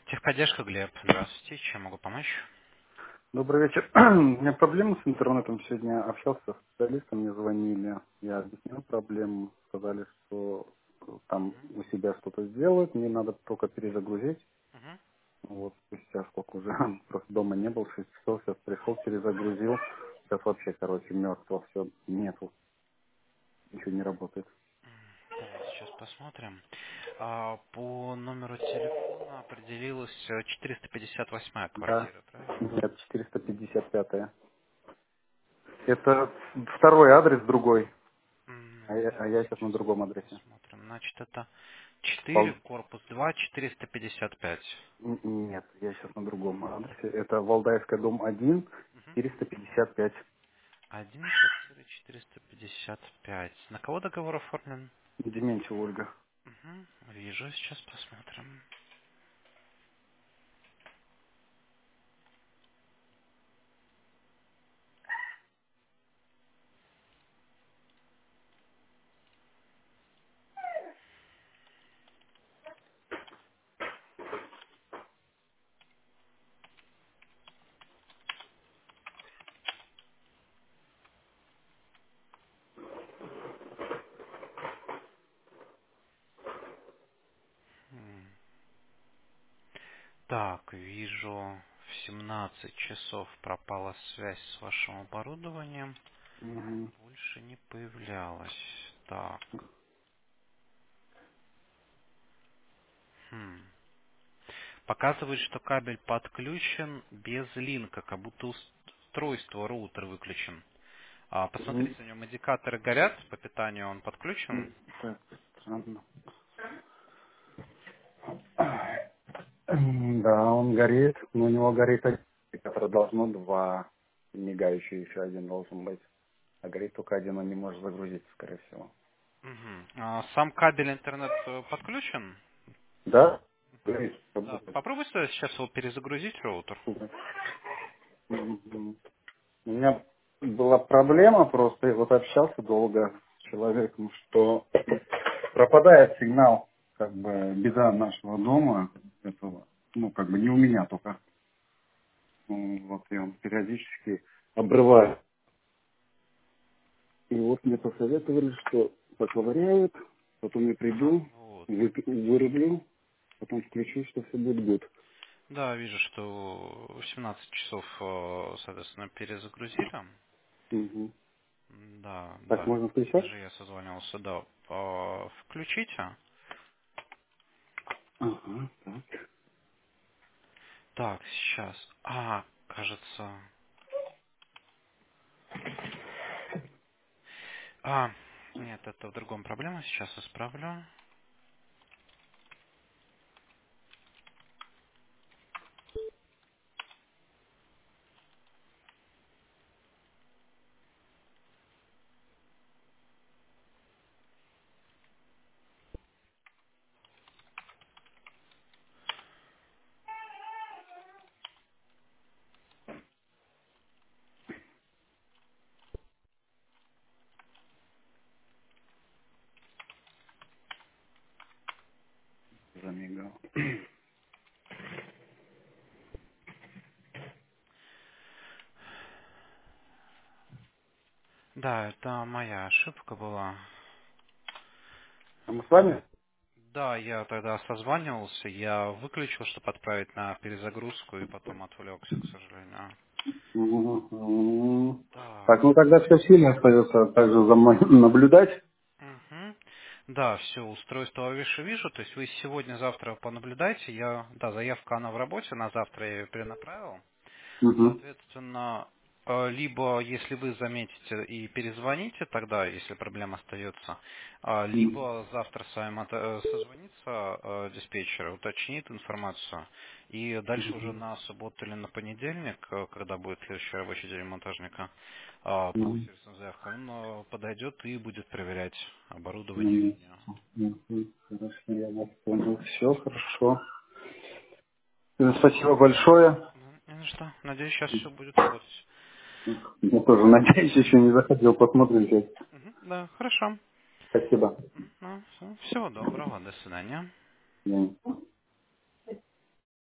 Техподдержка, Глеб. Здравствуйте. Чем могу помочь? Добрый вечер. У меня проблемы с интернетом. Сегодня общался с специалистом, мне звонили. Я объяснил проблему. Сказали, что там Мгм. у себя что-то сделают. Мне надо только перезагрузить. Мгм. Вот спустя сколько уже, просто дома не был, 6 часов, сейчас пришел, перезагрузил. Сейчас вообще, короче, мертво, все, нету, ничего не работает. Давайте сейчас посмотрим. По номеру телефона определилась 458-я Да, квартира, правильно? нет, 455-е. Это второй адрес другой, а я Давайте сейчас на сейчас другом адресе. посмотрим. Значит, это 4, корпус 2, 455. Нет, я сейчас на другом адресе. Это Валдаевская, дом 1, Мгм. 455. 1, квартира 455. На кого договор оформлен? Дементьева Ольга. Мгм. Вижу, сейчас посмотрим. М. Так, вижу, в 17 часов пропала связь с вашим оборудованием. Мгм. Больше не появлялась. Так. Хм. Показывает, что кабель подключен без линка, как будто устройство роутер выключен. М, Посмотрите, у него индикаторы горят, по питанию он подключен. Так, странно. Да, он горит, но у него горит один, который должно два. Мигающий еще один должен быть. А горит только один, он не может загрузиться, скорее всего. Мгм. Сам кабель интернет подключен? Да? Мгм. Горит, Да. работает. Попробуйте сейчас его перезагрузить, роутер. Мгм. У меня была проблема просто, я вот общался долго с человеком, что пропадает сигнал, как бы беда нашего дома, этого, ну, как бы не у меня только. Вот, и он периодически обрывает. И вот мне посоветовали, что поковыряют, потом я приду, Вот. вырублю, потом включу, что все будет гуд. Да, вижу, что в 17 часов, соответственно, перезагрузили. Мгм. Да, Так да. можно включать? Вижу, я созвонился, да. Включите. Ага, так. Так, сейчас. Кажется. А, нет, это в другом проблема. Сейчас исправлю. Замигал. Да, это моя ошибка была. А мы с вами? Да, я тогда созванивался, я выключил, чтобы отправить на перезагрузку, и потом отвлекся, к сожалению. Мгм. Так, Так. ну тогда все сильно остается также за мной наблюдать. Мгм. Да, все, устройство вижу. То есть вы сегодня-завтра понаблюдайте. Да, заявка она в работе, на завтра я ее перенаправил. Мгм. Соответственно, либо, если вы заметите и перезвоните, тогда, если проблема остается, Мгм. либо завтра с вами созвонится диспетчер, уточнит информацию, и дальше уже Мгм. на субботу или на понедельник, когда будет следующий рабочий день монтажника, по Мгм. сервисным заявкам, он подойдет и будет проверять оборудование и Мгм. линию. Хорошо, я вас понял. Все хорошо. Спасибо большое. Не на что. Надеюсь, сейчас все будет работать. Я тоже надеюсь, еще не заходил, посмотрим сейчас. Мгм. Да, хорошо. Спасибо. Всего доброго, до свидания. Да.